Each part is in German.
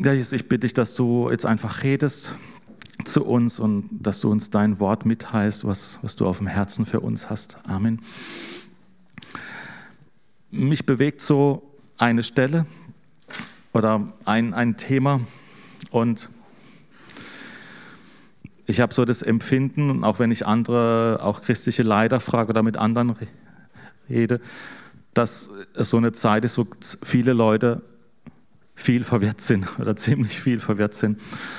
Ja, Jesus, ich bitte dich, dass du jetzt einfach redest zu uns und dass du uns dein Wort mitteilst, was du auf dem Herzen für uns hast. Amen. Mich bewegt so eine Stelle oder ein Thema und ich habe so das Empfinden, auch wenn ich andere, auch christliche Leiter frage oder mit anderen rede, dass es so eine Zeit ist, wo viele Leute viel verwirrt sind oder ziemlich viel verwirrt sind.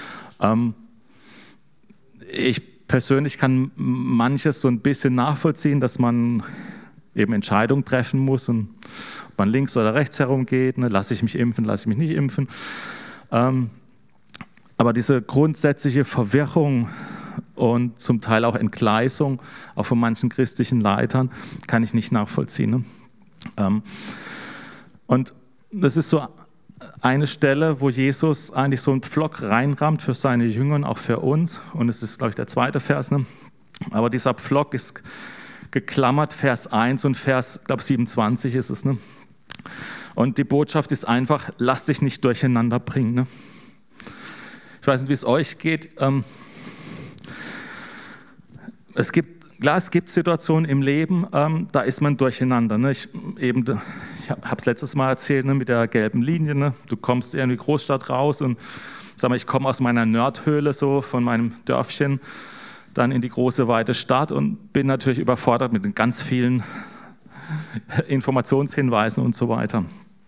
Ich persönlich kann manches so ein bisschen nachvollziehen, dass man eben Entscheidungen treffen muss und ob man links oder rechts herumgeht, ne? Lasse ich mich impfen, lasse ich mich nicht impfen. Aber diese grundsätzliche Verwirrung und zum Teil auch Entgleisung, auch von manchen christlichen Leitern, kann ich nicht nachvollziehen. Ne? Und das ist so eine Stelle, wo Jesus eigentlich so einen Pflock reinrammt für seine Jünger und auch für uns. Und es ist, glaube ich, der zweite Vers. Ne? Aber dieser Pflock ist geklammert, Vers 1 und Vers, ich glaube, 27 ist es. Ne? Und die Botschaft ist einfach, lass dich nicht durcheinander bringen. Ne? Ich weiß nicht, wie es euch geht. Es gibt Situationen im Leben, da ist man durcheinander. Ne? Ich habe es letztes Mal erzählt, ne, mit der gelben Linie. Ne? Du kommst in die Großstadt raus und sag mal, ich komme aus meiner Nerdhöhle, so von meinem Dörfchen, dann in die große, weite Stadt und bin natürlich überfordert mit den ganz vielen Informationshinweisen und so weiter.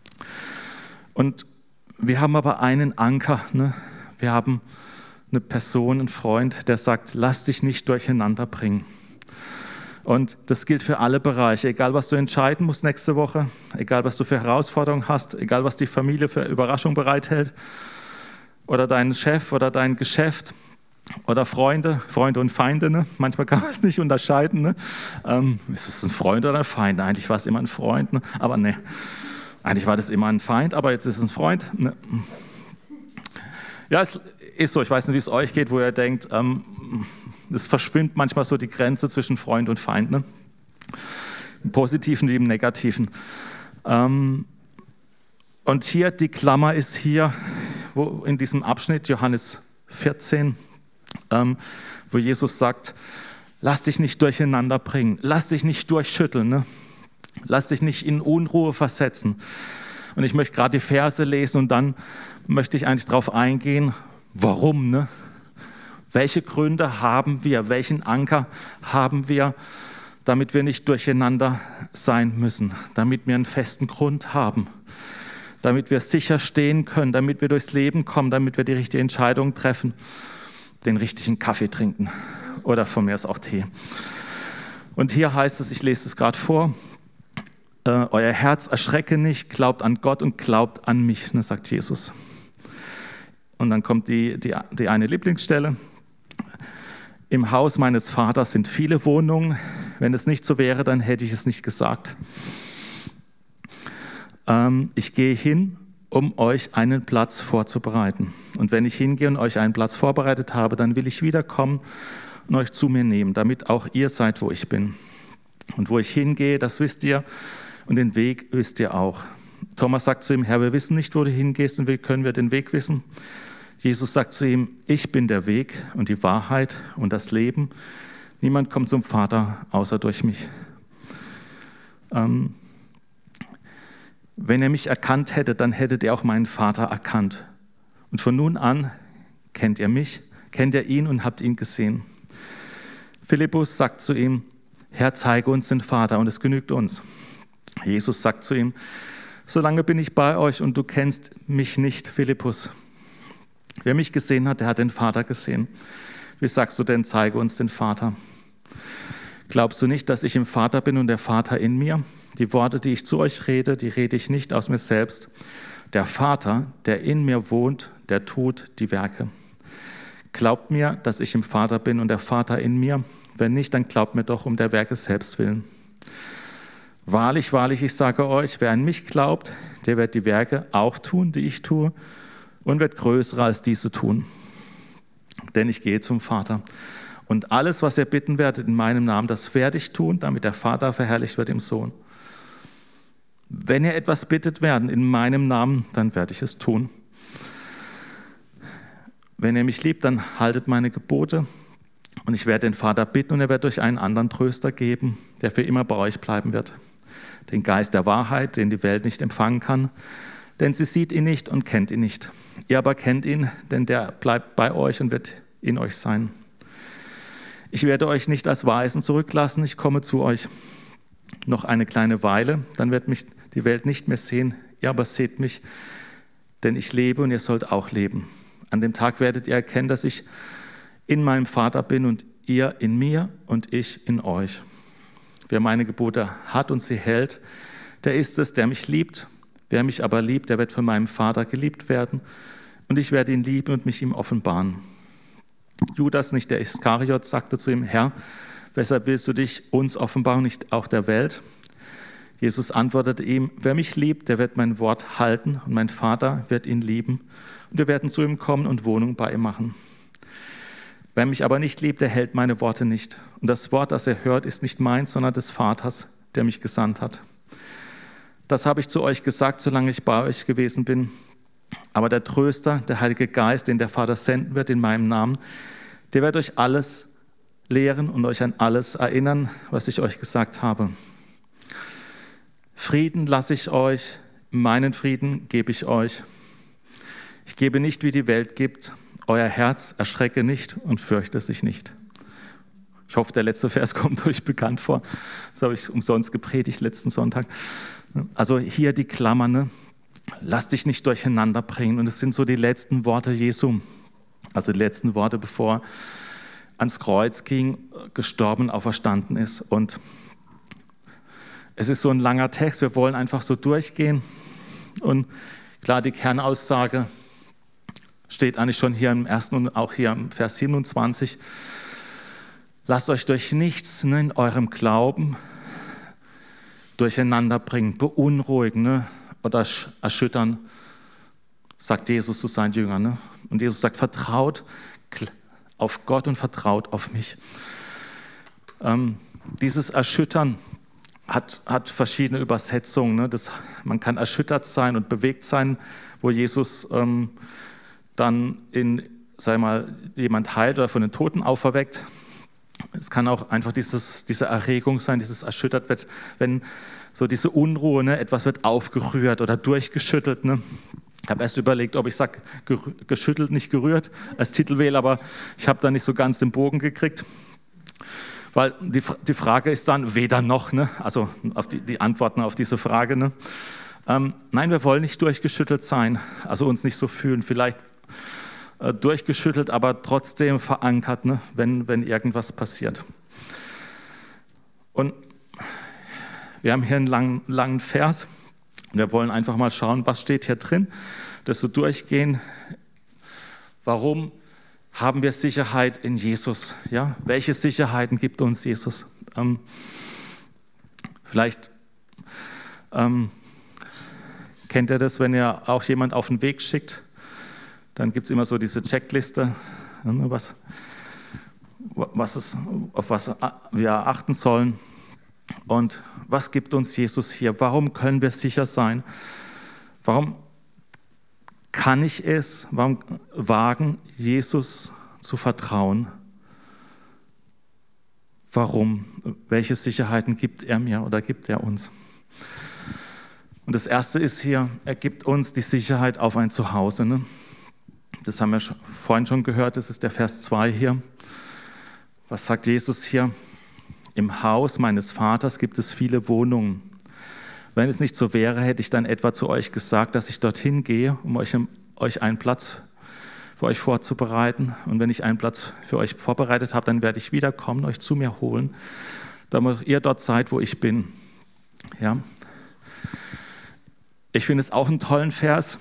Und wir haben aber einen Anker. Ne? Wir haben eine Person, einen Freund, der sagt, lass dich nicht durcheinander bringen. Und das gilt für alle Bereiche, egal was du entscheiden musst nächste Woche, egal was du für Herausforderungen hast, egal was die Familie für Überraschung bereithält oder dein Chef oder dein Geschäft oder Freunde und Feinde. Ne? Manchmal kann man es nicht unterscheiden. Ne? Ist es ein Freund oder ein Feind? Eigentlich war es immer ein Freund, ne? Aber ne, eigentlich war das immer ein Feind, aber jetzt ist es ein Freund. Ne? Ja, es ist so, ich weiß nicht, wie es euch geht, wo ihr denkt, es verschwimmt manchmal so die Grenze zwischen Freund und Feind, ne? Im Positiven wie im Negativen. Und hier, die Klammer ist hier, wo in diesem Abschnitt, Johannes 14, wo Jesus sagt, lass dich nicht durcheinander bringen, lass dich nicht durchschütteln, ne? Lass dich nicht in Unruhe versetzen. Und ich möchte gerade die Verse lesen und dann möchte ich eigentlich darauf eingehen, warum, ne? Welche Gründe haben wir, welchen Anker haben wir, damit wir nicht durcheinander sein müssen, damit wir einen festen Grund haben, damit wir sicher stehen können, damit wir durchs Leben kommen, damit wir die richtige Entscheidung treffen, den richtigen Kaffee trinken oder von mir aus auch Tee. Und hier heißt es, ich lese es gerade vor, euer Herz erschrecke nicht, glaubt an Gott und glaubt an mich, ne, sagt Jesus. Und dann kommt die eine Lieblingsstelle. Im Haus meines Vaters sind viele Wohnungen. Wenn es nicht so wäre, dann hätte ich es nicht gesagt. Ich gehe hin, um euch einen Platz vorzubereiten. Und wenn ich hingehe und euch einen Platz vorbereitet habe, dann will ich wiederkommen und euch zu mir nehmen, damit auch ihr seid, wo ich bin. Und wo ich hingehe, das wisst ihr, und den Weg wisst ihr auch. Thomas sagt zu ihm, Herr, wir wissen nicht, wo du hingehst und wie können wir den Weg wissen? Jesus sagt zu ihm, ich bin der Weg und die Wahrheit und das Leben. Niemand kommt zum Vater, außer durch mich. Wenn ihr mich erkannt hättet, dann hättet ihr auch meinen Vater erkannt. Und von nun an kennt ihr mich, kennt ihr ihn und habt ihn gesehen. Philippus sagt zu ihm, Herr, zeige uns den Vater und es genügt uns. Jesus sagt zu ihm, solange bin ich bei euch und du kennst mich nicht, Philippus. Wer mich gesehen hat, der hat den Vater gesehen. Wie sagst du denn, zeige uns den Vater? Glaubst du nicht, dass ich im Vater bin und der Vater in mir? Die Worte, die ich zu euch rede, die rede ich nicht aus mir selbst. Der Vater, der in mir wohnt, der tut die Werke. Glaubt mir, dass ich im Vater bin und der Vater in mir. Wenn nicht, dann glaubt mir doch um der Werke selbst willen. Wahrlich, wahrlich, ich sage euch, wer an mich glaubt, der wird die Werke auch tun, die ich tue, und wird größere als diese tun. Denn ich gehe zum Vater. Und alles, was ihr bitten werdet in meinem Namen, das werde ich tun, damit der Vater verherrlicht wird im Sohn. Wenn ihr etwas bittet werden in meinem Namen, dann werde ich es tun. wenn ihr mich liebt, dann haltet meine Gebote und ich werde den Vater bitten und er wird euch einen anderen Tröster geben, der für immer bei euch bleiben wird. Den Geist der Wahrheit, den die Welt nicht empfangen kann, denn sie sieht ihn nicht und kennt ihn nicht. Ihr aber kennt ihn, denn der bleibt bei euch und wird in euch sein. Ich werde euch nicht als Waisen zurücklassen, ich komme zu euch. Noch eine kleine Weile, dann wird mich die Welt nicht mehr sehen, ihr aber seht mich, denn ich lebe und ihr sollt auch leben. An dem Tag werdet ihr erkennen, dass ich in meinem Vater bin und ihr in mir und ich in euch. Wer meine Gebote hat und sie hält, der ist es, der mich liebt. Wer mich aber liebt, der wird von meinem Vater geliebt werden und ich werde ihn lieben und mich ihm offenbaren. Judas, nicht der Iskariot, sagte zu ihm, Herr, weshalb willst du dich uns offenbaren, nicht auch der Welt? Jesus antwortete ihm, wer mich liebt, der wird mein Wort halten und mein Vater wird ihn lieben und wir werden zu ihm kommen und Wohnung bei ihm machen. Wer mich aber nicht liebt, der hält meine Worte nicht. Und das Wort, das er hört, ist nicht meins, sondern des Vaters, der mich gesandt hat. Das habe ich zu euch gesagt, solange ich bei euch gewesen bin. Aber der Tröster, der Heilige Geist, den der Vater senden wird in meinem Namen, der wird euch alles lehren und euch an alles erinnern, was ich euch gesagt habe. Frieden lasse ich euch, meinen Frieden gebe ich euch. Ich gebe nicht, wie die Welt gibt. Euer Herz erschrecke nicht und fürchte sich nicht. Ich hoffe, der letzte Vers kommt euch bekannt vor. Das habe ich umsonst gepredigt letzten Sonntag. Also hier die Klammer, ne? Lass dich nicht durcheinander bringen. Und es sind so die letzten Worte Jesu. Also die letzten Worte, bevor er ans Kreuz ging, gestorben, auferstanden ist. Und es ist so ein langer Text. Wir wollen einfach so durchgehen. Und klar, die Kernaussage steht eigentlich schon hier im ersten und auch hier im Vers 27. Lasst euch durch nichts in eurem Glauben durcheinander bringen, beunruhigen oder erschüttern, sagt Jesus zu seinen Jüngern. Und Jesus sagt, vertraut auf Gott und vertraut auf mich. Dieses Erschüttern hat verschiedene Übersetzungen. Man kann erschüttert sein und bewegt sein, wo Jesus dann jemand heilt oder von den Toten auferweckt. Es kann auch einfach diese Erregung sein, dieses erschüttert wird, wenn so diese Unruhe, etwas wird aufgerührt oder durchgeschüttelt. Ich habe erst überlegt, ob ich sage, geschüttelt, nicht gerührt, als Titel wähle, aber ich habe da nicht so ganz den Bogen gekriegt. Weil die Frage ist dann weder noch, also auf die Antworten auf diese Frage. Nein, wir wollen nicht durchgeschüttelt sein, also uns nicht so fühlen, vielleicht durchgeschüttelt, aber trotzdem verankert, wenn irgendwas passiert. Und wir haben hier einen langen Vers. Wir wollen einfach mal schauen, was steht hier drin, das so durchgehen. Warum haben wir Sicherheit in Jesus? Ja? Welche Sicherheiten gibt uns Jesus? Vielleicht kennt ihr das, wenn ihr auch jemand auf den Weg schickt, dann gibt es immer so diese Checkliste, auf was wir achten sollen. Und was gibt uns Jesus hier? Warum können wir sicher sein? Warum kann ich es, warum wagen, Jesus zu vertrauen? Warum? Welche Sicherheiten gibt er mir oder gibt er uns? Und das Erste ist hier, er gibt uns die Sicherheit auf ein Zuhause. Das haben wir vorhin schon gehört, das ist der Vers 2 hier. Was sagt Jesus hier? Im Haus meines Vaters gibt es viele Wohnungen. Wenn es nicht so wäre, hätte ich dann etwa zu euch gesagt, dass ich dorthin gehe, um euch einen Platz für euch vorzubereiten. Und wenn ich einen Platz für euch vorbereitet habe, dann werde ich wiederkommen, euch zu mir holen, damit ihr dort seid, wo ich bin. Ja. Ich finde es auch einen tollen Vers.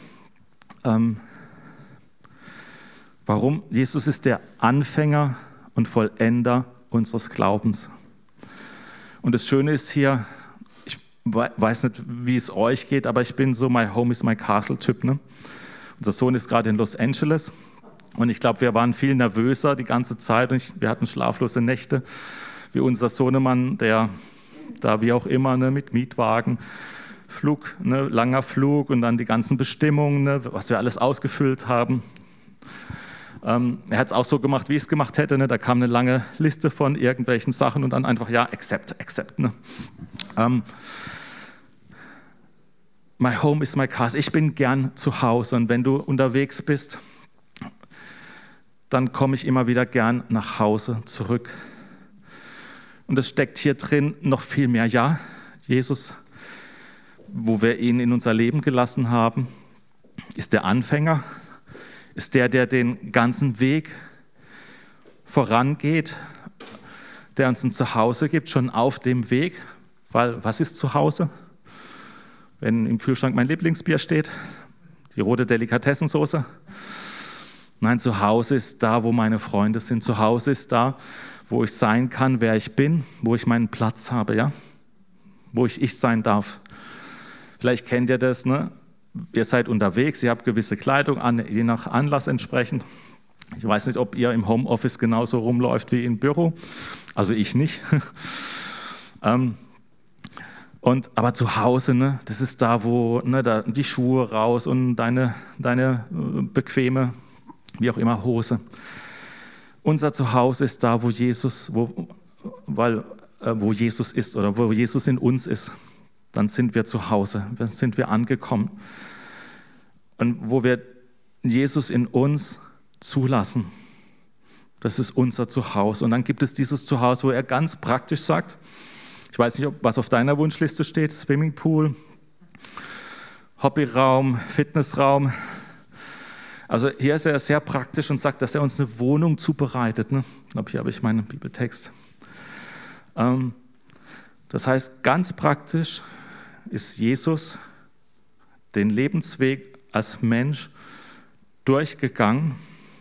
Warum? Jesus ist der Anfänger und Vollender unseres Glaubens. Und das Schöne ist hier, ich weiß nicht, wie es euch geht, aber ich bin so my home is my castle Typ. Unser Sohn ist gerade in Los Angeles und ich glaube, wir waren viel nervöser die ganze Zeit und wir hatten schlaflose Nächte, wie unser Sohnemann, der da wie auch immer mit Mietwagen, Flug, langer Flug und dann die ganzen Bestimmungen, was wir alles ausgefüllt haben. Er hat es auch so gemacht, wie ich es gemacht hätte. Ne? Da kam eine lange Liste von irgendwelchen Sachen und dann einfach, ja, accept. Ne? My home is my castle. Ich bin gern zu Hause und wenn du unterwegs bist, dann komme ich immer wieder gern nach Hause zurück. Und es steckt hier drin noch viel mehr. Ja, Jesus, wo wir ihn in unser Leben gelassen haben, ist der Anfänger, ist der den ganzen Weg vorangeht, der uns ein Zuhause gibt, schon auf dem Weg. Weil was ist Zuhause? Wenn im Kühlschrank mein Lieblingsbier steht, die rote Delikatessensoße. Nein, Zuhause ist da, wo meine Freunde sind. Zuhause ist da, wo ich sein kann, wer ich bin, wo ich meinen Platz habe, ja? Wo ich sein darf. Vielleicht kennt ihr das, ne? Ihr seid unterwegs, ihr habt gewisse Kleidung an, je nach Anlass entsprechend. Ich weiß nicht, ob ihr im Homeoffice genauso rumläuft wie im Büro. Also ich nicht. Aber zu Hause, ne, das ist da, wo da die Schuhe raus und deine bequeme, wie auch immer, Hose. Unser Zuhause ist da, wo Jesus ist oder wo Jesus in uns ist. Dann sind wir zu Hause, dann sind wir angekommen. Und wo wir Jesus in uns zulassen, das ist unser Zuhause. Und dann gibt es dieses Zuhause, wo er ganz praktisch sagt, ich weiß nicht, was auf deiner Wunschliste steht, Swimmingpool, Hobbyraum, Fitnessraum. Also hier ist er sehr praktisch und sagt, dass er uns eine Wohnung zubereitet. Ne? Ich glaube, hier habe ich meinen Bibeltext. Das heißt, ganz praktisch ist Jesus den Lebensweg als Mensch durchgegangen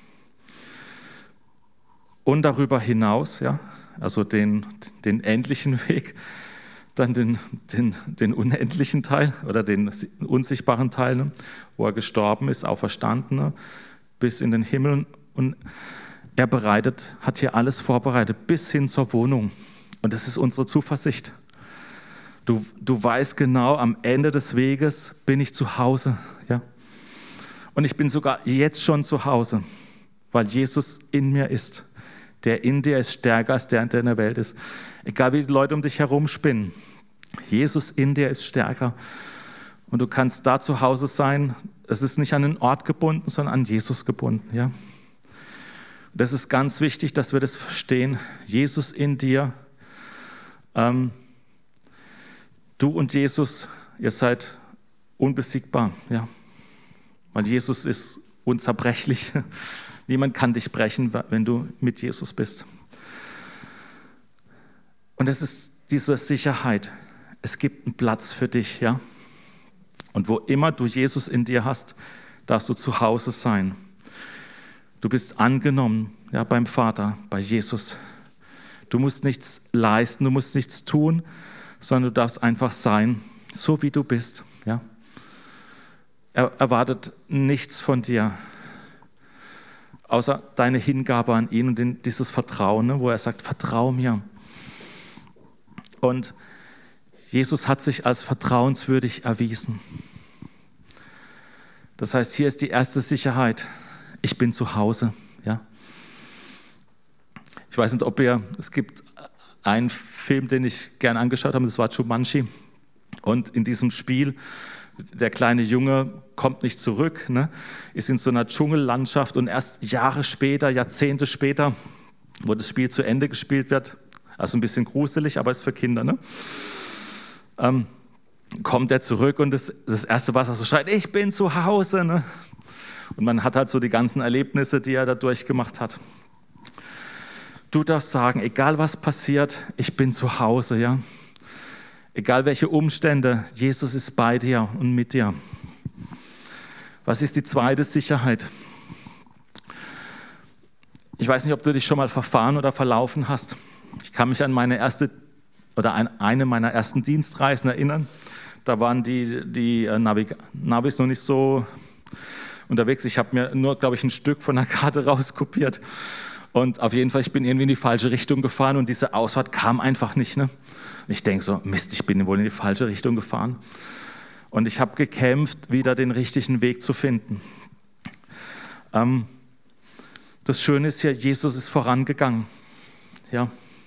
und darüber hinaus, ja, also den endlichen Weg, dann den unendlichen Teil oder den unsichtbaren Teil, ne, wo er gestorben ist, auferstanden, ne, bis in den Himmel. Und er hat hier alles vorbereitet, bis hin zur Wohnung. Und das ist unsere Zuversicht. Du weißt genau, am Ende des Weges bin ich zu Hause. Ja? Und ich bin sogar jetzt schon zu Hause, weil Jesus in mir ist. Der in dir ist stärker als der in der Welt ist. Egal wie die Leute um dich herum spinnen. Jesus in dir ist stärker. Und du kannst da zu Hause sein. Es ist nicht an den Ort gebunden, sondern an Jesus gebunden. Ja? Und das ist ganz wichtig, dass wir das verstehen. Jesus in dir. Du und Jesus, ihr seid unbesiegbar. Ja? Weil Jesus ist unzerbrechlich. Niemand kann dich brechen, wenn du mit Jesus bist. Und es ist diese Sicherheit. Es gibt einen Platz für dich, ja. Und wo immer du Jesus in dir hast, darfst du zu Hause sein. Du bist angenommen, ja, beim Vater, bei Jesus. Du musst nichts leisten, du musst nichts tun, sondern du darfst einfach sein, so wie du bist, ja. Er erwartet nichts von dir, außer deine Hingabe an ihn und dieses Vertrauen, ne, wo er sagt, vertrau mir. Und Jesus hat sich als vertrauenswürdig erwiesen. Das heißt, hier ist die erste Sicherheit. Ich bin zu Hause. Ja? Ich weiß nicht, es gibt einen Film, den ich gern angeschaut habe, das war Jumanji. Und in diesem Spiel, der kleine Junge kommt nicht zurück, ne, ist in so einer Dschungellandschaft und erst Jahre später, Jahrzehnte später, wo das Spiel zu Ende gespielt wird, also ein bisschen gruselig, aber ist für Kinder, ne, kommt er zurück und das Erste, was er so schreit, ich bin zu Hause. Ne? Und man hat halt so die ganzen Erlebnisse, die er da durchgemacht hat. Du darfst sagen, egal was passiert, ich bin zu Hause, ja. Egal welche Umstände, Jesus ist bei dir und mit dir. Was ist die zweite Sicherheit? Ich weiß nicht, ob du dich schon mal verfahren oder verlaufen hast. Ich kann mich an meine eine meiner ersten Dienstreisen erinnern. Da waren die Navis noch nicht so unterwegs. Ich habe mir nur, glaube ich, ein Stück von der Karte rauskopiert. Und auf jeden Fall, ich bin irgendwie in die falsche Richtung gefahren und diese Ausfahrt kam einfach nicht. Ne? Ich denke so, Mist, ich bin wohl in die falsche Richtung gefahren. Und ich habe gekämpft, wieder den richtigen Weg zu finden. das Schöne ist hier, Jesus ist vorangegangen. Ja.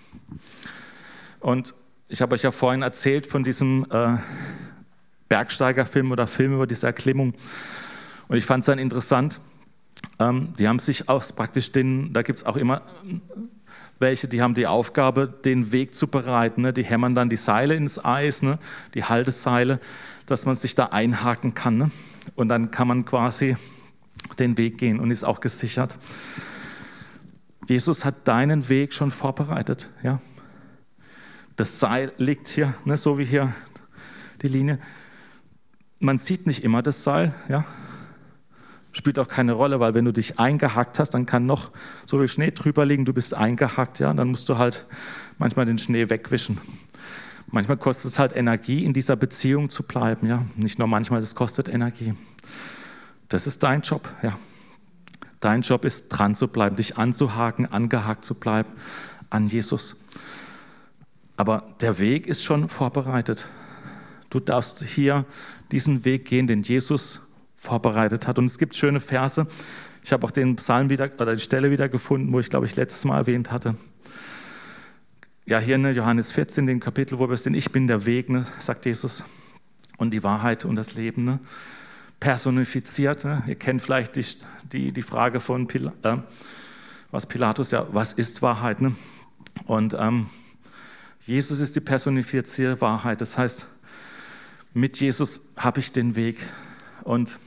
Und ich habe euch ja vorhin erzählt von diesem Bergsteigerfilm oder Film über diese Erklimmung. Und ich fand es dann interessant, die haben sich auch praktisch da gibt es auch immer welche, die haben die Aufgabe, den Weg zu bereiten. Ne? Die hämmern dann die Seile ins Eis, ne? Die Halteseile, dass man sich da einhaken kann. Ne? Und dann kann man quasi den Weg gehen und ist auch gesichert. Jesus hat deinen Weg schon vorbereitet. Ja? Das Seil liegt hier, ne? So wie hier die Linie. Man sieht nicht immer das Seil, ja? Spielt auch keine Rolle, weil wenn du dich eingehackt hast, dann kann noch so viel Schnee drüber liegen, du bist eingehackt, ja? Dann musst du halt manchmal den Schnee wegwischen. Manchmal kostet es halt Energie, in dieser Beziehung zu bleiben, ja? Nicht nur manchmal, es kostet Energie. Das ist dein Job, ja? Dein Job ist, dran zu bleiben, dich anzuhaken, angehakt zu bleiben an Jesus. Aber der Weg ist schon vorbereitet. Du darfst hier diesen Weg gehen, den Jesus vorbereitet hat. Und es gibt schöne Verse. Ich habe auch den Psalm wieder oder die Stelle wieder gefunden, wo ich glaube ich letztes Mal erwähnt hatte. Ja, hier in Johannes 14, den Kapitel, wo wir sind, ich bin der Weg, ne, sagt Jesus, und die Wahrheit und das Leben, ne, personifiziert. Ne. Ihr kennt vielleicht die Frage von Pilatus, ja, was ist Wahrheit? Ne? Und Jesus ist die personifizierte Wahrheit. Das heißt, mit Jesus habe ich den Weg und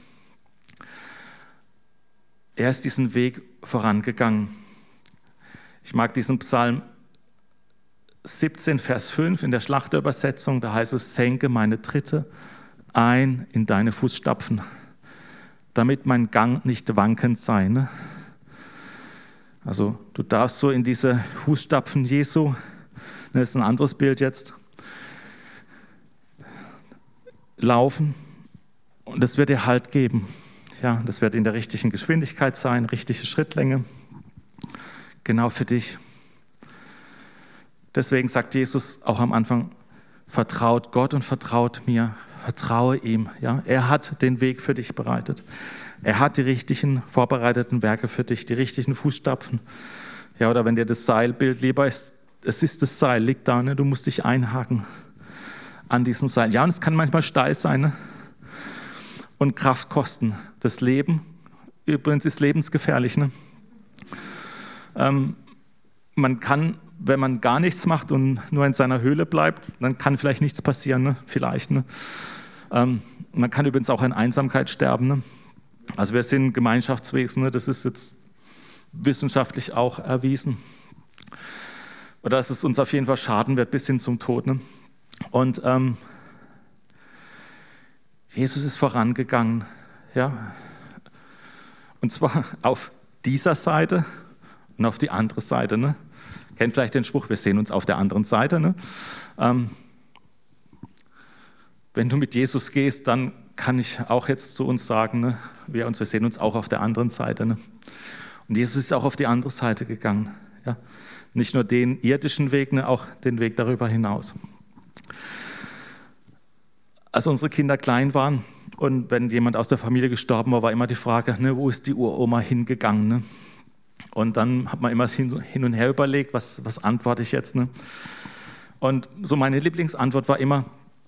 er ist diesen Weg vorangegangen. Ich mag diesen Psalm 17, Vers 5 in der Schlachterübersetzung, da heißt es, senke meine Tritte ein in deine Fußstapfen, damit mein Gang nicht wankend sei. Ne? Also du darfst so in diese Fußstapfen Jesu, das ist ein anderes Bild jetzt, laufen und das wird dir Halt geben. Ja, das wird in der richtigen Geschwindigkeit sein, richtige Schrittlänge, genau für dich. Deswegen sagt Jesus auch am Anfang, vertraut Gott und vertraut mir, vertraue ihm. Ja? Er hat den Weg für dich bereitet. Er hat die richtigen vorbereiteten Werke für dich, die richtigen Fußstapfen. Ja, oder wenn dir das Seilbild lieber ist, es ist das Seil, liegt da, ne? Du musst dich einhaken an diesem Seil. Ja, und es kann manchmal steil sein, ne? Und Kraft kosten. Das Leben, übrigens ist lebensgefährlich. Ne? Man kann, wenn man gar nichts macht und nur in seiner Höhle bleibt, dann kann vielleicht nichts passieren, ne? Vielleicht. Ne? Man kann übrigens auch in Einsamkeit sterben. Ne? Also wir sind Gemeinschaftswesen, ne? Das ist jetzt wissenschaftlich auch erwiesen. Oder dass es uns auf jeden Fall schaden wird, bis hin zum Tod. Ne? Und Jesus ist vorangegangen, ja, und zwar auf dieser Seite und auf die andere Seite. Ne? Kennt vielleicht den Spruch, wir sehen uns auf der anderen Seite. Ne? Wenn du mit Jesus gehst, dann kann ich auch jetzt zu uns sagen, ne? wir sehen uns auch auf der anderen Seite. Ne? Und Jesus ist auch auf die andere Seite gegangen. Ja? Nicht nur den irdischen Weg, ne? Auch den Weg darüber hinaus. Als unsere Kinder klein waren und wenn jemand aus der Familie gestorben war, war immer die Frage, ne, wo ist die Uroma hingegangen? Ne? Und dann hat man immer hin und her überlegt, was antworte ich jetzt? Ne? Und so meine Lieblingsantwort war immer,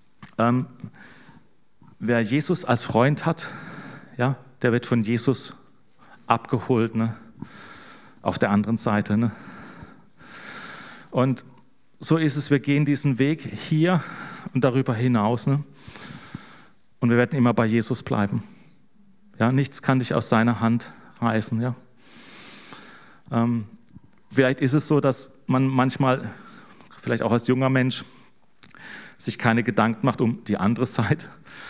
wer Jesus als Freund hat, ja, der wird von Jesus abgeholt, ne? Auf der anderen Seite. Ne? Und so ist es, wir gehen diesen Weg hier und darüber hinaus. Ne? Und wir werden immer bei Jesus bleiben. Ja, nichts kann dich aus seiner Hand reißen. Ja? Vielleicht ist es so, dass man manchmal, vielleicht auch als junger Mensch, sich keine Gedanken macht um die andere Seite.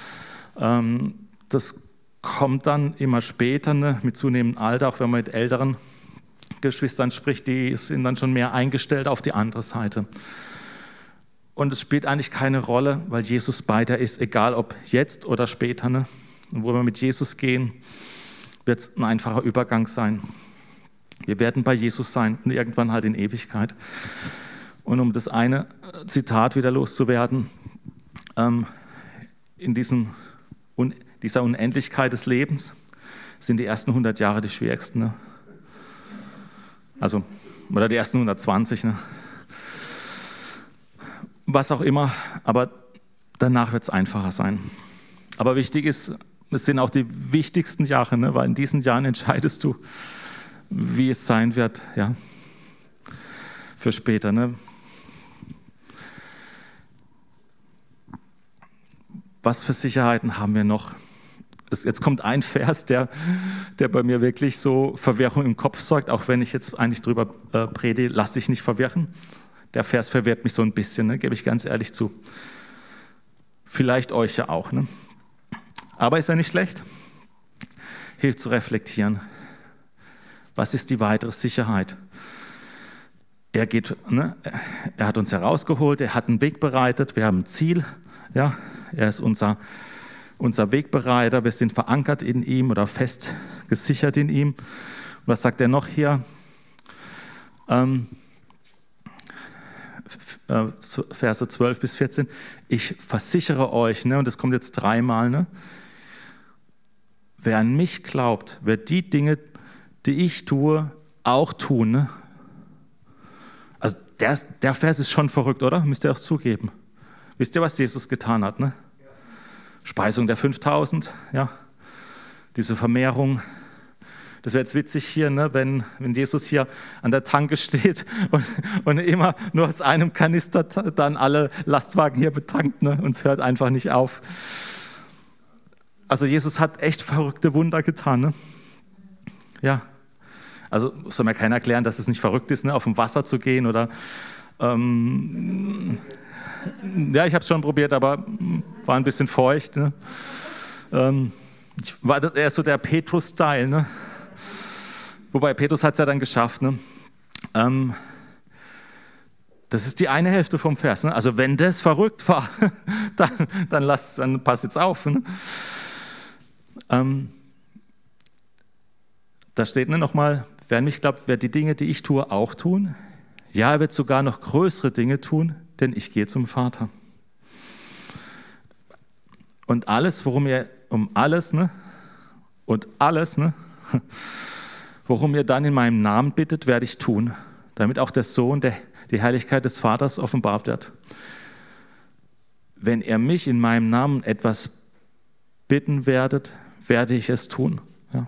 Das kommt dann immer später, ne, mit zunehmendem Alter, auch wenn man mit älteren Geschwistern spricht, die sind dann schon mehr eingestellt auf die andere Seite. Und es spielt eigentlich keine Rolle, weil Jesus bei dir ist, egal ob jetzt oder später. Ne? Und wo wir mit Jesus gehen, wird es ein einfacher Übergang sein. Wir werden bei Jesus sein und irgendwann halt in Ewigkeit. Und um das eine Zitat wieder loszuwerden, in dieser Unendlichkeit des Lebens sind die ersten 100 Jahre die schwierigsten. Ne? Also, oder die ersten 120, ne? Was auch immer, aber danach wird es einfacher sein. Aber wichtig ist, es sind auch die wichtigsten Jahre, ne? Weil in diesen Jahren entscheidest du, wie es sein wird, ja, für später. Ne? Was für Sicherheiten haben wir noch? Jetzt kommt ein Vers, der bei mir wirklich so Verwirrung im Kopf sorgt, auch wenn ich jetzt eigentlich drüber predige, lass dich nicht verwirren. Der Vers verwirrt mich so ein bisschen, ne? Gebe ich ganz ehrlich zu. Vielleicht euch ja auch. Ne? Aber ist ja nicht schlecht. Hilft zu reflektieren. Was ist die weitere Sicherheit? Er hat uns herausgeholt, er hat einen Weg bereitet, wir haben ein Ziel. Ja? Er ist unser Wegbereiter, wir sind verankert in ihm oder fest gesichert in ihm. Was sagt er noch hier? Verse 12 bis 14. Ich versichere euch, ne, und das kommt jetzt dreimal, ne, wer an mich glaubt, wird die Dinge, die ich tue, auch tun. Ne? Also der Vers ist schon verrückt, oder? Müsst ihr auch zugeben. Wisst ihr, was Jesus getan hat? Ne? Ja. Speisung der 5000, ja, diese Vermehrung. Das wäre jetzt witzig hier, ne, wenn Jesus hier an der Tanke steht und immer nur aus einem Kanister dann alle Lastwagen hier betankt, ne, und es hört einfach nicht auf. Also Jesus hat echt verrückte Wunder getan. Ne? Ja, also soll mir keiner erklären, dass es nicht verrückt ist, ne, auf dem Wasser zu gehen oder ja, ich habe es schon probiert, aber war ein bisschen feucht. Ne? War eher so der Petrus-Style, ne? Wobei Petrus hat es ja dann geschafft. Ne? Das ist die eine Hälfte vom Vers. Ne? Also wenn das verrückt war, dann passt jetzt auf. Ne? Da steht nochmal, wer an mich glaubt, wird die Dinge, die ich tue, auch tun. Ja, er wird sogar noch größere Dinge tun, denn ich gehe zum Vater. Und alles, worum ihr dann in meinem Namen bittet, werde ich tun, damit auch der Sohn die Herrlichkeit des Vaters offenbart wird. Wenn ihr mich in meinem Namen etwas bitten werdet, werde ich es tun. Ja.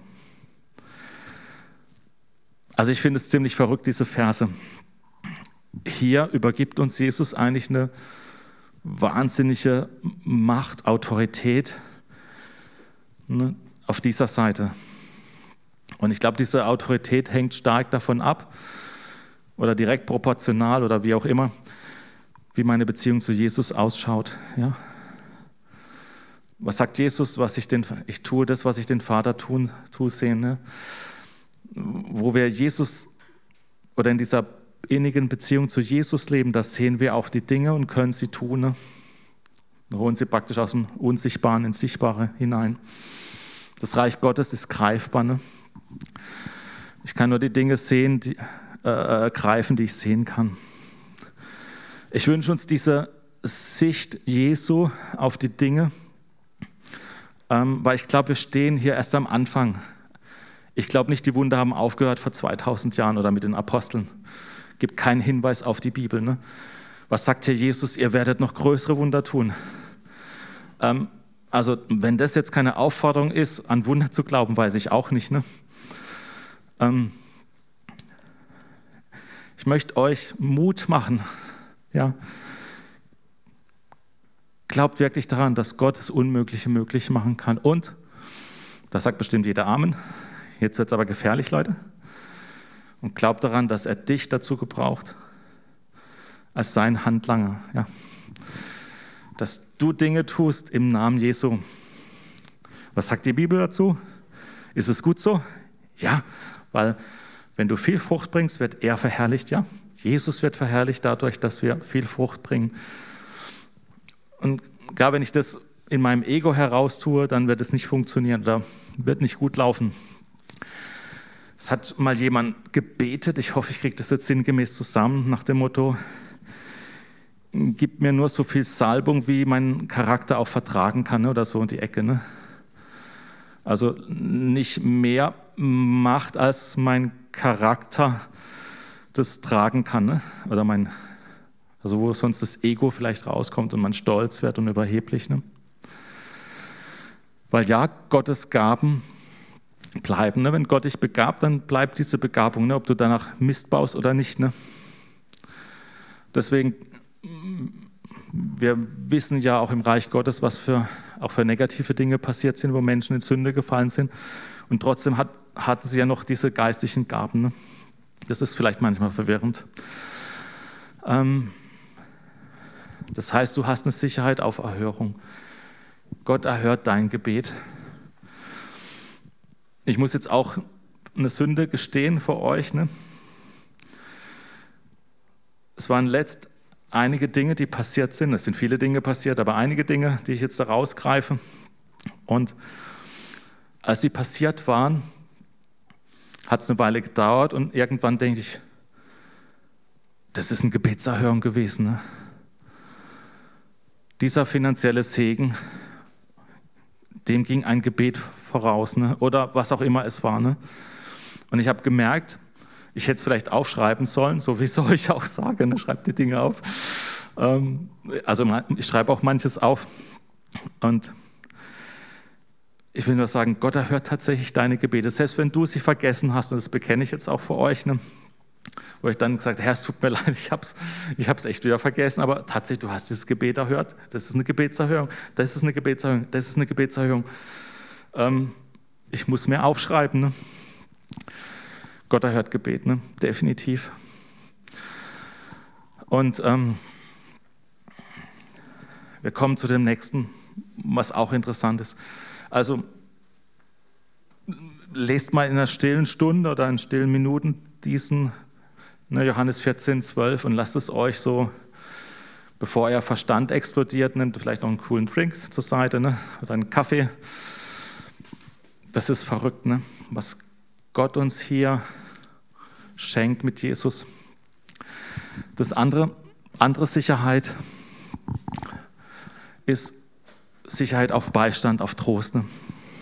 Also ich finde es ziemlich verrückt, diese Verse. Hier übergibt uns Jesus eigentlich eine wahnsinnige Macht, Autorität, ne, auf dieser Seite. Und ich glaube, diese Autorität hängt stark davon ab oder direkt proportional oder wie auch immer, wie meine Beziehung zu Jesus ausschaut. Ja? Was sagt Jesus? Ich tue das, was ich den Vater tue sehen. Ne? Wo wir Jesus oder in dieser innigen Beziehung zu Jesus leben, da sehen wir auch die Dinge und können sie tun. Ne? Wir holen sie praktisch aus dem Unsichtbaren ins Sichtbare hinein. Das Reich Gottes ist greifbar. Ne? Ich kann nur die Dinge sehen, greifen, die ich sehen kann. Ich wünsche uns diese Sicht Jesu auf die Dinge, weil ich glaube, wir stehen hier erst am Anfang. Ich glaube nicht, die Wunder haben aufgehört vor 2000 Jahren oder mit den Aposteln. Gibt keinen Hinweis auf die Bibel. Ne? Was sagt hier Jesus? Ihr werdet noch größere Wunder tun. Also wenn das jetzt keine Aufforderung ist, an Wunder zu glauben, weiß ich auch nicht. Ne? Ich möchte euch Mut machen. Ja? Glaubt wirklich daran, dass Gott das Unmögliche möglich machen kann. Und, das sagt bestimmt jeder Amen, jetzt wird es aber gefährlich, Leute. Und glaubt daran, dass er dich dazu gebraucht, als sein Handlanger. Ja? Dass du Dinge tust im Namen Jesu. Was sagt die Bibel dazu? Ist es gut so? Ja, weil wenn du viel Frucht bringst, wird er verherrlicht. Ja? Jesus wird verherrlicht dadurch, dass wir viel Frucht bringen. Und klar, wenn ich das in meinem Ego heraus tue, dann wird es nicht funktionieren oder wird nicht gut laufen. Es hat mal jemand gebetet, ich hoffe, ich kriege das jetzt sinngemäß zusammen, nach dem Motto, gib mir nur so viel Salbung, wie mein Charakter auch vertragen kann, oder so in die Ecke. Ne? Also nicht mehr Macht, als mein Charakter das tragen kann, ne? Oder also wo sonst das Ego vielleicht rauskommt und man stolz wird und überheblich. Ne? Weil ja, Gottes Gaben bleiben. Ne? Wenn Gott dich begabt, dann bleibt diese Begabung, ne? Ob du danach Mist baust oder nicht. Ne? Deswegen, wir wissen ja auch im Reich Gottes, was auch für negative Dinge passiert sind, wo Menschen in Sünde gefallen sind. Und trotzdem hatten sie ja noch diese geistlichen Gaben. Ne? Das ist vielleicht manchmal verwirrend. Das heißt, du hast eine Sicherheit auf Erhörung. Gott erhört dein Gebet. Ich muss jetzt auch eine Sünde gestehen vor euch. Ne? Es waren einige Dinge, die passiert sind. Es sind viele Dinge passiert, aber einige Dinge, die ich jetzt da rausgreife. Und als sie passiert waren, hat es eine Weile gedauert und irgendwann denke ich, das ist eine Gebetserhörung gewesen. Ne? Dieser finanzielle Segen, dem ging ein Gebet voraus, ne? Oder was auch immer es war. Ne? Und ich habe gemerkt, ich hätte es vielleicht aufschreiben sollen, so wie ich euch auch sage, ne? Schreibt die Dinge auf. Also ich schreibe auch manches auf. Und ich will nur sagen, Gott erhört tatsächlich deine Gebete, selbst wenn du sie vergessen hast, und das bekenne ich jetzt auch für euch, ne? Wo ich dann gesagt habe, Herr, es tut mir leid, ich hab's echt wieder vergessen, aber tatsächlich, du hast dieses Gebet erhört, das ist eine Gebetserhörung, das ist eine Gebetserhörung, das ist eine Gebetserhörung. Ich muss mehr aufschreiben. Ne? Gott erhört Gebet, ne? Definitiv. Und wir kommen zu dem nächsten, was auch interessant ist. Also lest mal in einer stillen Stunde oder in stillen Minuten diesen Johannes 14, 12 und lasst es euch so, bevor euer Verstand explodiert, nehmt vielleicht noch einen coolen Drink zur Seite, ne? Oder einen Kaffee. Das ist verrückt, ne? Was Gott uns hier schenkt mit Jesus. Das andere Sicherheit ist Sicherheit auf Beistand, auf Trost. Ne?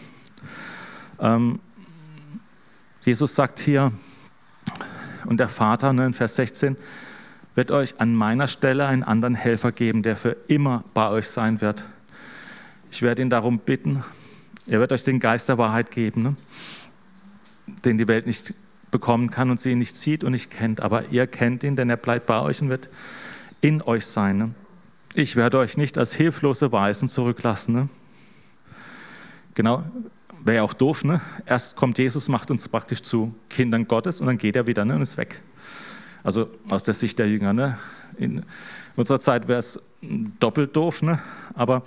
Jesus sagt hier, und der Vater, ne, in Vers 16, wird euch an meiner Stelle einen anderen Helfer geben, der für immer bei euch sein wird. Ich werde ihn darum bitten, er wird euch den Geist der Wahrheit geben, ne, den die Welt nicht bekommen kann und sie ihn nicht sieht und nicht kennt, aber ihr kennt ihn, denn er bleibt bei euch und wird in euch sein. Ne. Ich werde euch nicht als hilflose Waisen zurücklassen. Ne. Genau. Wäre ja auch doof, ne? Erst kommt Jesus, macht uns praktisch zu Kindern Gottes und dann geht er wieder, ne, und ist weg. Also aus der Sicht der Jünger. Ne? In unserer Zeit wäre es doppelt doof, ne? Aber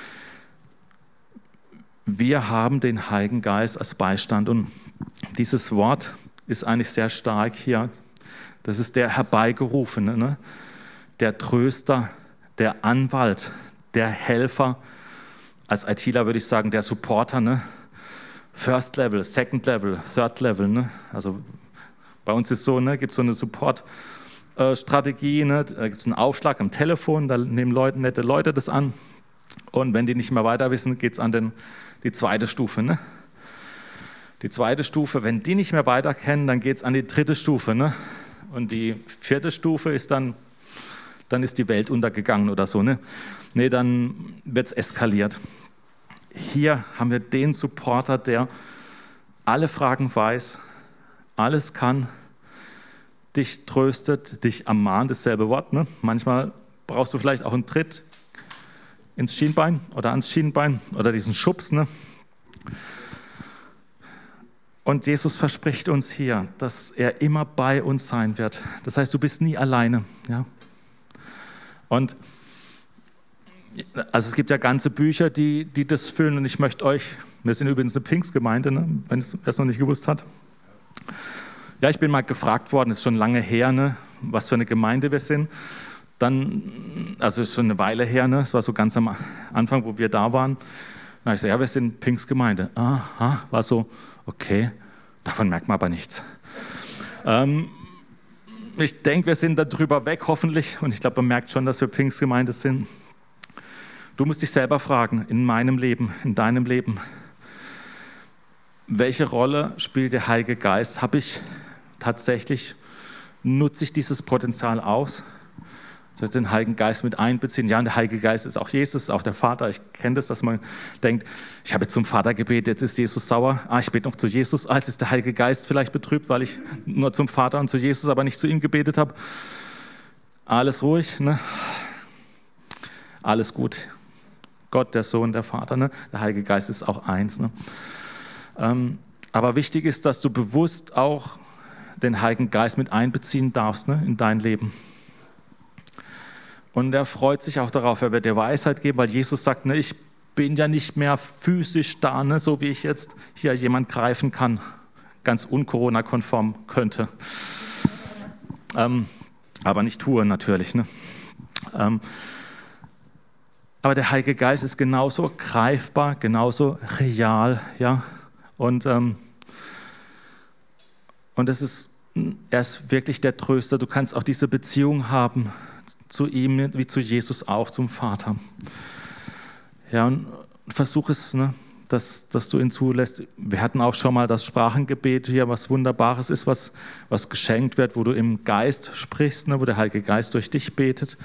wir haben den Heiligen Geist als Beistand und dieses Wort ist eigentlich sehr stark hier. Das ist der Herbeigerufene, ne? Der Tröster, der Anwalt, der Helfer. Als ITler würde ich sagen, der Supporter, ne? First Level, Second Level, Third Level. Ne? Also bei uns ist so, ne, gibt es so eine Support-Strategie, ne? Da gibt es einen Aufschlag am Telefon, da nehmen nette Leute das an und wenn die nicht mehr weiter wissen, geht es an die zweite Stufe. Ne? Die zweite Stufe, wenn die nicht mehr weiter kennen, dann geht es an die dritte Stufe. Ne? Und die vierte Stufe ist dann ist die Welt untergegangen oder so. Ne? Nee, dann wird es eskaliert. Hier haben wir den Supporter, der alle Fragen weiß, alles kann, dich tröstet, dich ermahnt, dasselbe Wort. Ne? Manchmal brauchst du vielleicht auch einen Tritt ins Schienbein oder ans Schienbein oder diesen Schubs. Ne? Und Jesus verspricht uns hier, dass er immer bei uns sein wird. Das heißt, du bist nie alleine. Ja? Und also es gibt ja ganze Bücher, die das füllen und ich möchte euch, wir sind übrigens eine Pfingstgemeinde, ne, wenn es noch nicht gewusst hat. Ja, ich bin mal gefragt worden, ist schon lange her, ne, was für eine Gemeinde wir sind. Dann, also ist schon eine Weile her, ne, es war so ganz am Anfang, wo wir da waren. Dann habe ich gesagt, ja, wir sind Pfingstgemeinde. Aha, war so, okay, davon merkt man aber nichts. Ich denke, wir sind da drüber weg, hoffentlich, und ich glaube, man merkt schon, dass wir Pfingstgemeinde sind. Du musst dich selber fragen, in meinem Leben, in deinem Leben, welche Rolle spielt der Heilige Geist? Habe ich tatsächlich nutze ich dieses Potenzial aus? Soll ich den Heiligen Geist mit einbeziehen? Ja, und der Heilige Geist ist auch Jesus, ist auch der Vater. Ich kenne das, dass man denkt, ich habe jetzt zum Vater gebetet, jetzt ist Jesus sauer. Ich bete noch zu Jesus. Jetzt ist der Heilige Geist vielleicht betrübt, weil ich nur zum Vater und zu Jesus, aber nicht zu ihm gebetet habe. Alles ruhig, ne? Alles gut. Gott, der Sohn, der Vater, ne? Der Heilige Geist ist auch eins. Ne? Aber wichtig ist, dass du bewusst auch den Heiligen Geist mit einbeziehen darfst, ne? In dein Leben. Und er freut sich auch darauf, er wird dir Weisheit geben, weil Jesus sagt, ne, ich bin ja nicht mehr physisch da, ne, so wie ich jetzt hier jemand greifen kann, ganz un-Corona-konform könnte. Aber nicht tue natürlich. Ne? Aber der Heilige Geist ist genauso greifbar, genauso real. Ja? Und er ist wirklich der Tröster. Du kannst auch diese Beziehung haben zu ihm, wie zu Jesus auch, zum Vater. Ja, und versuch es, ne, dass du ihn zulässt. Wir hatten auch schon mal das Sprachengebet hier, was Wunderbares ist, was geschenkt wird, wo du im Geist sprichst, ne, wo der Heilige Geist durch dich betet.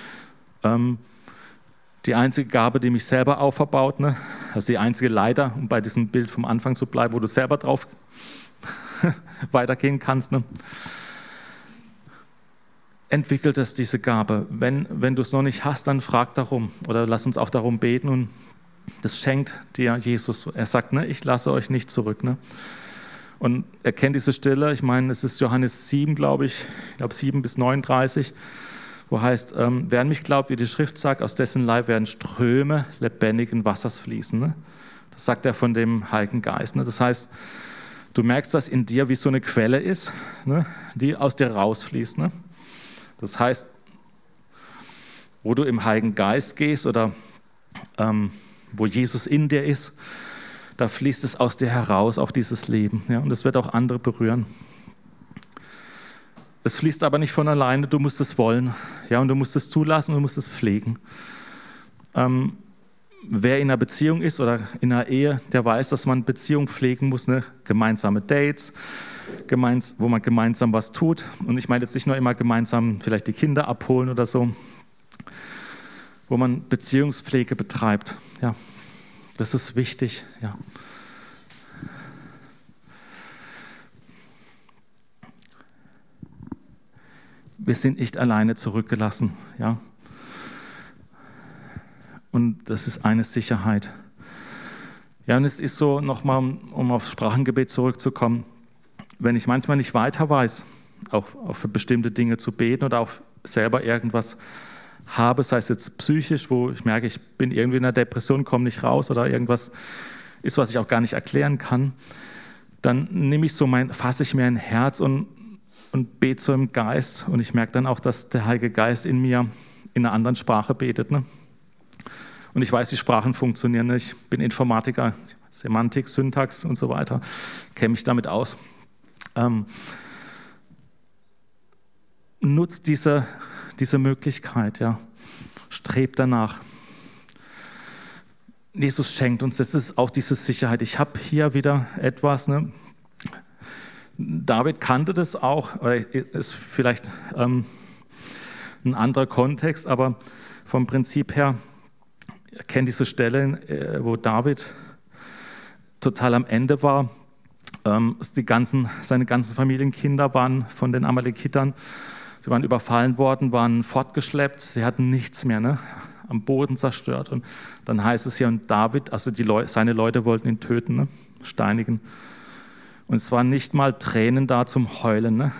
Die einzige Gabe, die mich selber auferbaut, ne, also die einzige Leiter, um bei diesem Bild vom Anfang zu bleiben, wo du selber drauf weitergehen kannst, ne. Entwickelt es diese Gabe. Wenn du es noch nicht hast, dann frag darum oder lass uns auch darum beten und das schenkt dir Jesus. Er sagt, ne, ich lasse euch nicht zurück. Ne? Und er kennt diese Stelle, ich meine, es ist Johannes 7, glaube ich 7 bis 39, wo heißt, wer an mich glaubt, wie die Schrift sagt, aus dessen Leib werden Ströme lebendigen Wassers fließen. Ne? Das sagt er von dem Heiligen Geist. Ne? Das heißt, du merkst, dass in dir wie so eine Quelle ist, ne? Die aus dir rausfließt. Ne? Das heißt, wo du im Heiligen Geist gehst oder wo Jesus in dir ist, da fließt es aus dir heraus, auch dieses Leben. Ja? Und das wird auch andere berühren. Es fließt aber nicht von alleine, du musst es wollen. Ja? Und du musst es zulassen und du musst es pflegen. Wer in einer Beziehung ist oder in einer Ehe, der weiß, dass man Beziehung pflegen muss, ne? Gemeinsame Dates, wo man gemeinsam was tut. Und ich meine jetzt nicht nur immer gemeinsam vielleicht die Kinder abholen oder so, wo man Beziehungspflege betreibt. Ja, das ist wichtig. Ja. Wir sind nicht alleine zurückgelassen. Ja. Und das ist eine Sicherheit. Ja, und es ist so, nochmal, um aufs Sprachengebet zurückzukommen, wenn ich manchmal nicht weiter weiß, auch für bestimmte Dinge zu beten oder auch selber irgendwas habe, sei es jetzt psychisch, wo ich merke, ich bin irgendwie in einer Depression, komme nicht raus oder irgendwas ist, was ich auch gar nicht erklären kann, dann fasse ich mir ein Herz und bete so im Geist und ich merke dann auch, dass der Heilige Geist in mir in einer anderen Sprache betet. Ne? Und ich weiß, wie Sprachen funktionieren. Ne? Ich bin Informatiker, Semantik, Syntax und so weiter, kenne mich damit aus. Nutzt diese Möglichkeit, ja. Strebt danach. Jesus schenkt uns, das ist auch diese Sicherheit. Ich habe hier wieder etwas, ne? David kannte das auch, oder ist vielleicht ein anderer Kontext, aber vom Prinzip her, er kennt diese Stelle, wo David total am Ende war. Seine ganzen Familienkinder waren von den Amalekitern, sie waren überfallen worden, waren fortgeschleppt, sie hatten nichts mehr, ne? Am Boden zerstört. Und dann heißt es hier, und David, also seine Leute wollten ihn töten, ne? Steinigen. Und es waren nicht mal Tränen da zum Heulen. Ne?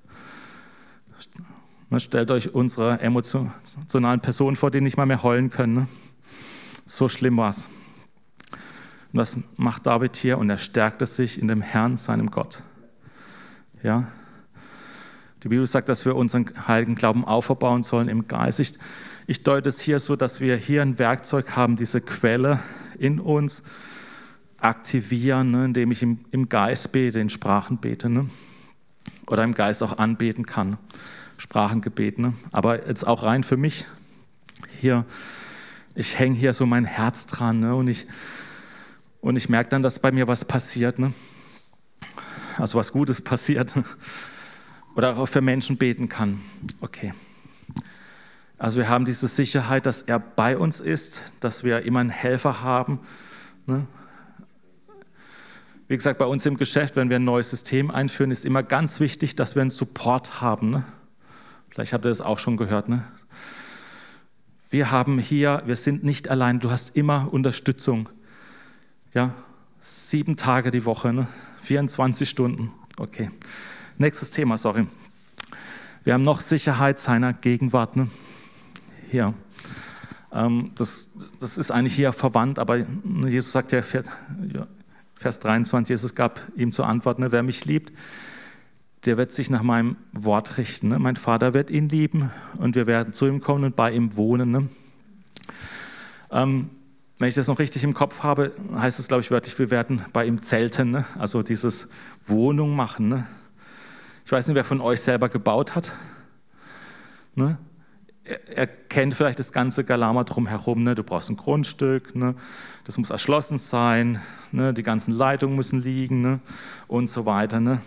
Stellt euch unsere emotionalen Personen vor, die nicht mal mehr heulen können. Ne? So schlimm war es. Und das macht David hier und er stärkte sich in dem Herrn, seinem Gott. Ja? Die Bibel sagt, dass wir unseren heiligen Glauben aufbauen sollen im Geist. Ich deute es hier so, dass wir hier ein Werkzeug haben, diese Quelle in uns aktivieren, ne, indem ich im Geist bete, in Sprachen bete. Ne? Oder im Geist auch anbeten kann. Sprachengebet. Ne? Aber jetzt auch rein für mich. Hier, ich hänge hier so mein Herz dran. Ne? Und ich merke dann, dass bei mir was passiert. Ne? Also was Gutes passiert. oder auch für Menschen beten kann. Okay. Also wir haben diese Sicherheit, dass er bei uns ist, dass wir immer einen Helfer haben. Ne? Wie gesagt, bei uns im Geschäft, wenn wir ein neues System einführen, ist immer ganz wichtig, dass wir einen Support haben. Ne? Vielleicht habt ihr das auch schon gehört. Ne? Wir sind nicht allein, du hast immer Unterstützung. Ja, 7 Tage die Woche, ne? 24 Stunden. Okay. Nächstes Thema, sorry. Wir haben noch Sicherheit seiner Gegenwart. Ne? Hier. Das ist eigentlich hier verwandt, aber Jesus sagt ja, Vers 23, Jesus gab ihm zur Antwort, ne, wer mich liebt, der wird sich nach meinem Wort richten. Ne? Mein Vater wird ihn lieben und wir werden zu ihm kommen und bei ihm wohnen. Ne? Wenn ich das noch richtig im Kopf habe, heißt es, glaube ich, wörtlich, wir werden bei ihm zelten, ne? Also dieses Wohnung machen. Ne? Ich weiß nicht, wer von euch selber gebaut hat. Ne? Er kennt vielleicht das ganze Galama drumherum. Ne? Du brauchst ein Grundstück, ne? Das muss erschlossen sein, ne? Die ganzen Leitungen müssen liegen, ne? Und so weiter. Ne?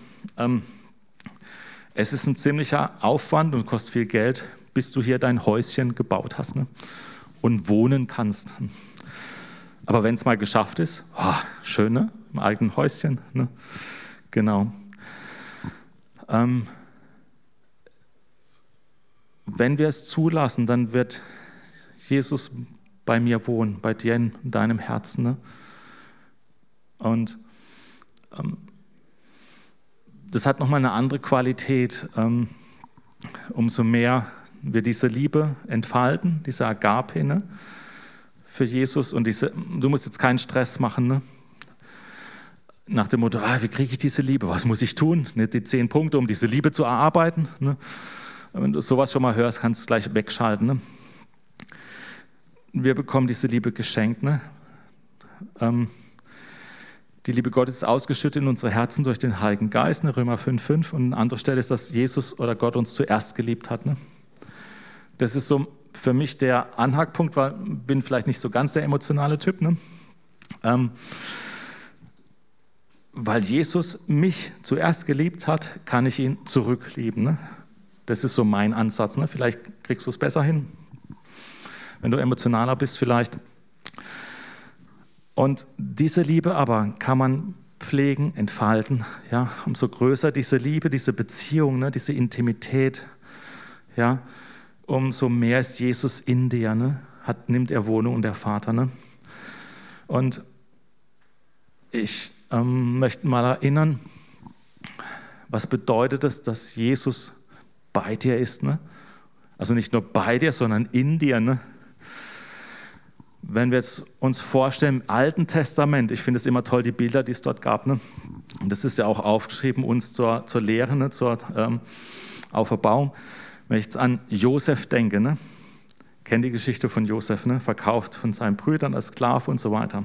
Es ist ein ziemlicher Aufwand und kostet viel Geld, bis du hier dein Häuschen gebaut hast, ne? Und wohnen kannst. Aber wenn es mal geschafft ist, schön, ne? Im eigenen Häuschen. Ne? Genau. Wenn wir es zulassen, dann wird Jesus bei mir wohnen, bei dir in deinem Herzen. Ne? Und das hat nochmal eine andere Qualität. Umso mehr wir diese Liebe entfalten, diese Agape, ne? Für Jesus. Und du musst jetzt keinen Stress machen. Ne? Nach dem Motto, wie kriege ich diese Liebe? Was muss ich tun? Nicht die 10 Punkte, um diese Liebe zu erarbeiten. Ne? Wenn du sowas schon mal hörst, kannst du es gleich wegschalten. Ne? Wir bekommen diese Liebe geschenkt. Ne? Die Liebe Gottes ist ausgeschüttet in unsere Herzen durch den Heiligen Geist, ne? Römer 5,5. Und an anderer Stelle ist, dass Jesus oder Gott uns zuerst geliebt hat. Ne? Das ist so für mich der Anhackpunkt, weil ich bin vielleicht nicht so ganz der emotionale Typ. Ne? Weil Jesus mich zuerst geliebt hat, kann ich ihn zurücklieben. Ne? Das ist so mein Ansatz. Ne? Vielleicht kriegst du es besser hin, wenn du emotionaler bist vielleicht. Und diese Liebe aber kann man pflegen, entfalten. Ja? Umso größer diese Liebe, diese Beziehung, ne? Diese Intimität, ja? Umso mehr ist Jesus in dir. Ne? Nimmt er Wohnung und der Vater. Ne? Und ich möchte mal erinnern, was bedeutet es, dass Jesus bei dir ist? Ne? Also nicht nur bei dir, sondern in dir. Ne? Wenn wir jetzt uns vorstellen, im Alten Testament, ich finde es immer toll, die Bilder, die es dort gab. Ne? Und das ist ja auch aufgeschrieben, uns zur Lehre, ne? Zur Auferbauung. Wenn ich jetzt an Josef denke, ne? Kennt die Geschichte von Josef, ne? Verkauft von seinen Brüdern als Sklave und so weiter.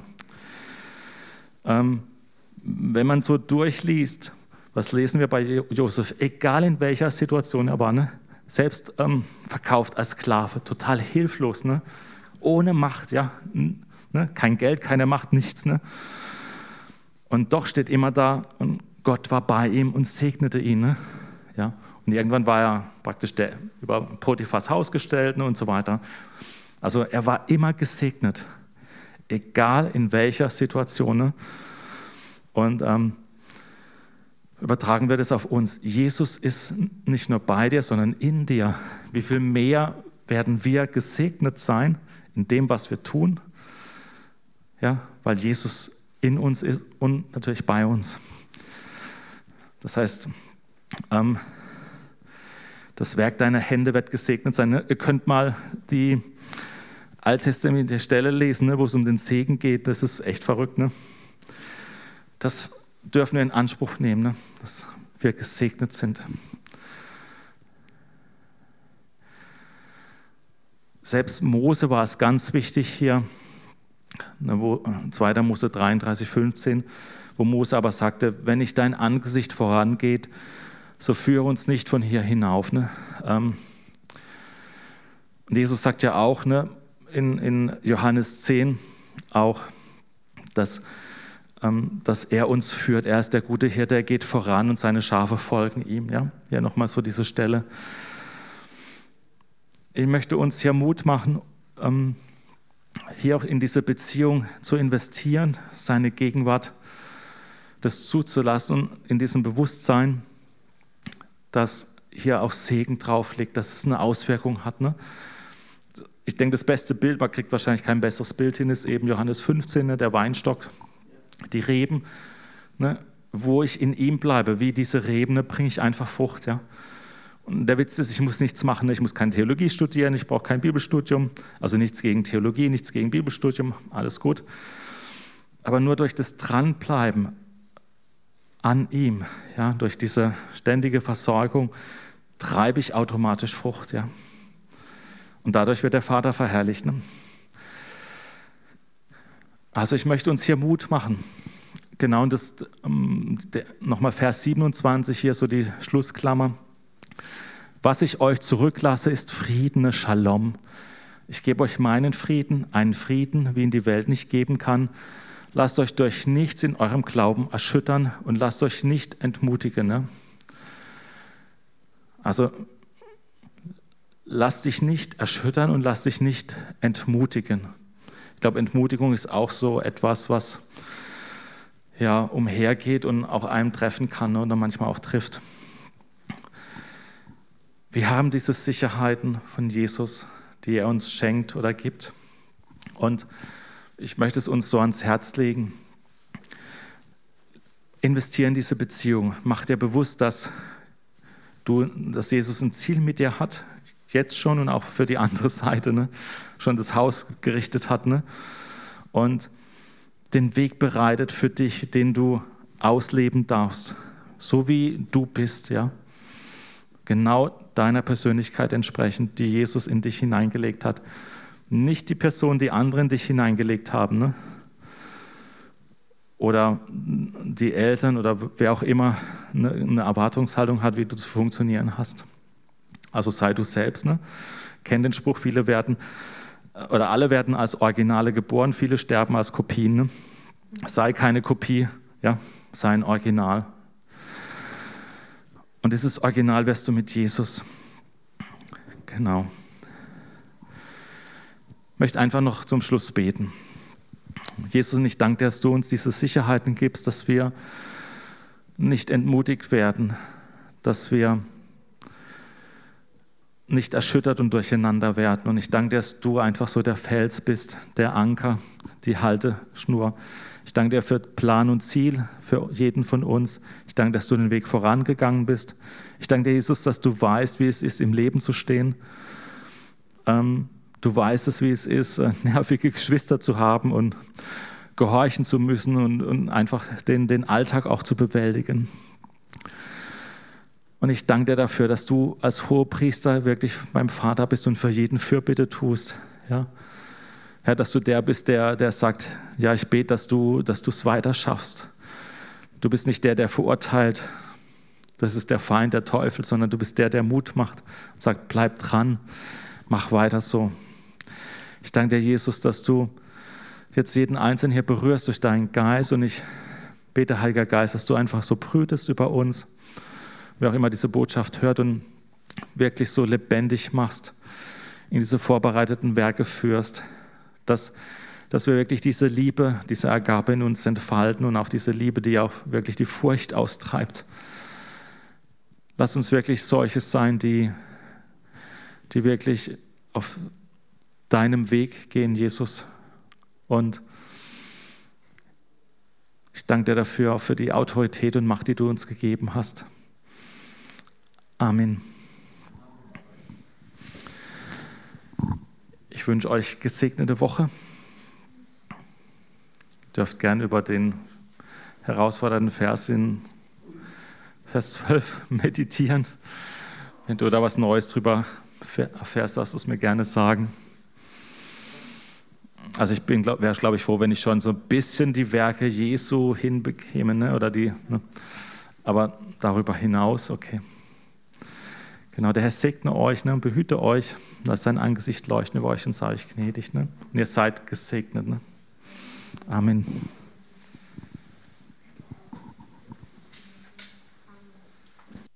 Wenn man so durchliest, was lesen wir bei Josef? Egal in welcher Situation er war, ne? Selbst verkauft als Sklave, total hilflos, ne? Ohne Macht, ja? Ne? Kein Geld, keine Macht, nichts. Ne? Und doch steht immer da, und Gott war bei ihm und segnete ihn. Ne? Ja? Und irgendwann war er praktisch über Potiphas Haus gestellt, ne? Und so weiter. Also er war immer gesegnet, egal in welcher Situation. Ne? Und übertragen wir das auf uns. Jesus ist nicht nur bei dir, sondern in dir. Wie viel mehr werden wir gesegnet sein in dem, was wir tun? Ja, weil Jesus in uns ist und natürlich bei uns. Das heißt, das Werk deiner Hände wird gesegnet sein. Ne? Ihr könnt mal die alttestamentliche Stelle lesen, ne, wo es um den Segen geht. Das ist echt verrückt. Ne? Das dürfen wir in Anspruch nehmen, ne? Dass wir gesegnet sind. Selbst Mose war es ganz wichtig hier, ne, 2. Mose 33,15, wo Mose aber sagte, wenn nicht dein Angesicht vorangeht, so führe uns nicht von hier hinauf. Ne? Und Jesus sagt ja auch, ne, in Johannes 10 auch, dass dass er uns führt. Er ist der gute Hirte, er geht voran und seine Schafe folgen ihm. Ja, hier nochmal so diese Stelle. Ich möchte uns hier Mut machen, hier auch in diese Beziehung zu investieren, seine Gegenwart, das zuzulassen und in diesem Bewusstsein, dass hier auch Segen drauf liegt, dass es eine Auswirkung hat. Ne? Ich denke, das beste Bild, man kriegt wahrscheinlich kein besseres Bild hin, ist eben Johannes 15, ne, der Weinstock, die Reben. Ne, wo ich in ihm bleibe, wie diese Reben, ne, bringe ich einfach Frucht. Ja? Und der Witz ist, ich muss nichts machen, ne? Ich muss keine Theologie studieren, ich brauche kein Bibelstudium, also nichts gegen Theologie, nichts gegen Bibelstudium, alles gut. Aber nur durch das Dranbleiben an ihm, ja, durch diese ständige Versorgung, treibe ich automatisch Frucht. Ja? Und dadurch wird der Vater verherrlicht. Ne? Also ich möchte uns hier Mut machen. Genau, und das nochmal Vers 27, hier so die Schlussklammer. Was ich euch zurücklasse, ist Frieden, Shalom. Ich gebe euch meinen Frieden, einen Frieden, wie ihn die Welt nicht geben kann. Lasst euch durch nichts in eurem Glauben erschüttern und lasst euch nicht entmutigen. Ne? Also lasst dich nicht erschüttern und lasst dich nicht entmutigen. Ich glaube, Entmutigung ist auch so etwas, was ja umhergeht und auch einem treffen kann, ne, oder manchmal auch trifft. Wir haben diese Sicherheiten von Jesus, die er uns schenkt oder gibt. Und ich möchte es uns so ans Herz legen. Investiere in diese Beziehung. Mach dir bewusst, dass Jesus ein Ziel mit dir hat, jetzt schon und auch für die andere Seite, ne? Schon das Haus gerichtet hat, ne? Und den Weg bereitet für dich, den du ausleben darfst, so wie du bist, ja, genau deiner Persönlichkeit entsprechend, die Jesus in dich hineingelegt hat. Nicht die Person, die andere in dich hineingelegt haben, ne? Oder die Eltern oder wer auch immer eine Erwartungshaltung hat, wie du zu funktionieren hast. Also sei du selbst, ne? Kennt den Spruch, alle werden als Originale geboren, viele sterben als Kopien. Ne? Sei keine Kopie, ja? Sei ein Original. Und dieses Original wirst du mit Jesus. Genau. Ich möchte einfach noch zum Schluss beten. Jesus, und ich danke dir, dass du uns diese Sicherheiten gibst, dass wir nicht entmutigt werden, dass wir nicht erschüttert und durcheinander werden. Und ich danke dir, dass du einfach so der Fels bist, der Anker, die Halteschnur. Ich danke dir für Plan und Ziel für jeden von uns. Ich danke, dass du den Weg vorangegangen bist. Ich danke dir, Jesus, dass du weißt, wie es ist, im Leben zu stehen. Du weißt es, wie es ist, nervige Geschwister zu haben und gehorchen zu müssen und einfach den Alltag auch zu bewältigen. Und ich danke dir dafür, dass du als Hohepriester wirklich beim Vater bist und für jeden Fürbitte tust. Ja? Herr, dass du der bist, der sagt, ja, ich bete, dass du es weiter schaffst. Du bist nicht der verurteilt. Das ist der Feind, der Teufel, sondern du bist der Mut macht und sagt, bleib dran, mach weiter so. Ich danke dir, Jesus, dass du jetzt jeden Einzelnen hier berührst durch deinen Geist und ich bete, Heiliger Geist, dass du einfach so brütest über uns, wer auch immer diese Botschaft hört und wirklich so lebendig machst, in diese vorbereiteten Werke führst, dass wir wirklich diese Liebe, diese Agape in uns entfalten und auch diese Liebe, die auch wirklich die Furcht austreibt. Lass uns wirklich solche sein, die wirklich auf deinem Weg gehen, Jesus. Und ich danke dir dafür, auch für die Autorität und Macht, die du uns gegeben hast. Amen. Ich wünsche euch gesegnete Woche. Ihr dürft gerne über den herausfordernden Vers in Vers 12 meditieren. Wenn du da was Neues drüber erfährst, darfst du es mir gerne sagen. Also ich wäre, glaube ich, froh, wenn ich schon so ein bisschen die Werke Jesu hinbekäme, ne? Oder aber darüber hinaus, okay. Genau, der Herr segne euch, ne, und behüte euch, lasst sein Angesicht leuchten über euch und sei euch gnädig. Ne? Und ihr seid gesegnet. Ne? Amen.